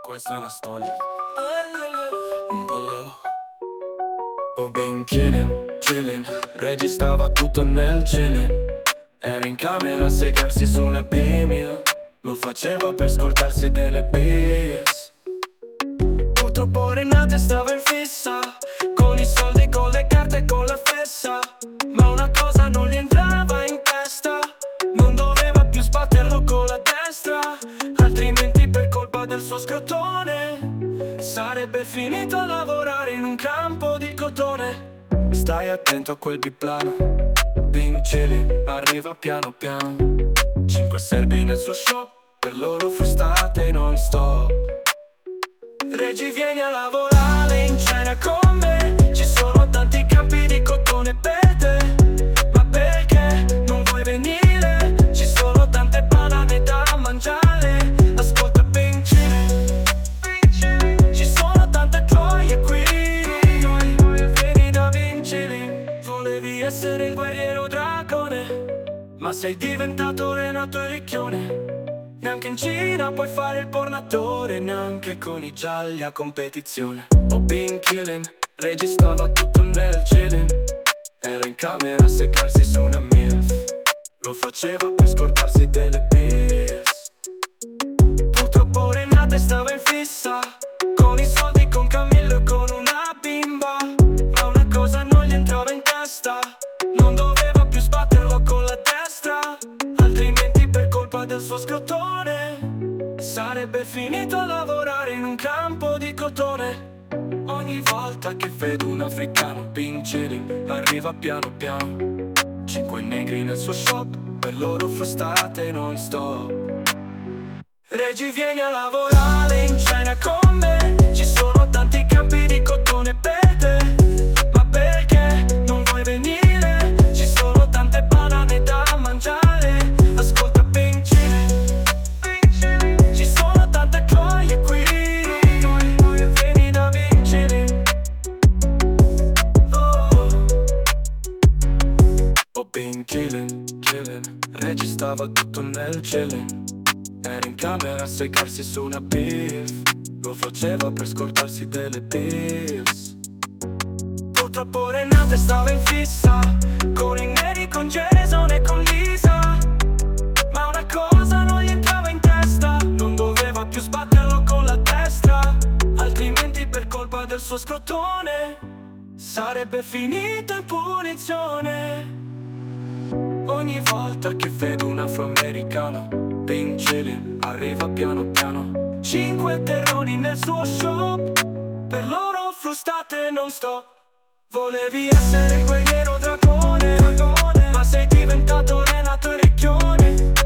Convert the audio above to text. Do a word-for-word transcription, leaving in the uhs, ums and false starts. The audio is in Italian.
Questa è una storia un po' low. Oh ben chilling, chilling, registrava tutto nel chilling. Era in camera a segarsi su una bimia. Lo faceva per scordarsi delle bis. Purtroppo Renate stava in fissa, con i soldi, con le carte e con la fessa. Ma una cosa non gli entrava in testa: non doveva più sbatterlo con la destra, altrimenti per colpa del suo scrotone sarebbe finito a lavorare in un campo di cotone. Stai attento a quel biplano, vincili, arriva piano piano. Cinque servi nel suo shop, per loro frustate non stop. Reggi, vieni a lavorare in cena con me, ci sono tanti campi di cotone per te. Ma perché non vuoi venire? Ci sono tante banane da mangiare. Ascolta vincili, ci sono tante gioie qui. Vieni da vincili. Volevi essere il guerriero dragone, ma sei diventato Renato e Ricchione. Neanche in Cina puoi fare il pornatore, neanche con i gialli a competizione. Ho been killing, registrava tutto nel chilling. Era in camera a seccarsi su una milf. Lo faceva per scordarsi delle bis. Purtroppo Renate stava in fissa, con i soldi, con Camillo e con una bimba. Ma una cosa non gli entrava in testa: non doveva più sbatterlo con la destra, altrimenti per colpa del suo scrotone sarebbe finito a lavorare in un campo di cotone. Ogni volta che vedo un africano vincili, arriva piano piano. Cinque negri nel suo shop, per loro frustate non stop. Reggi, vieni a lavorare in cena con me, ci sono tanti campi di cotone per te. Ma perché non vuoi venire? Ci sono tante banane da mangiare. Ascolta vincili, ci sono tante gioie qui. Vieni da vincili. Oh, ho been killing, killing, registrava tutto nel chilling. Era in camera a secarsi su una beef. Lo faceva per scordarsi delle bis. Purtroppo Renate stava in fissa, con i neri, con Jason e con Lisa. Ma una cosa non gli entrava in testa: non doveva più sbatterlo con la destra, altrimenti per colpa del suo scrotone sarebbe finito in punizione. Ogni volta che vedo un afroamericano vincili, arriva piano piano. Cinque terroni nel suo shop, per loro frustate non stop. Volevi essere il guerriero dragone, ma sei diventato Renato e Ricchione.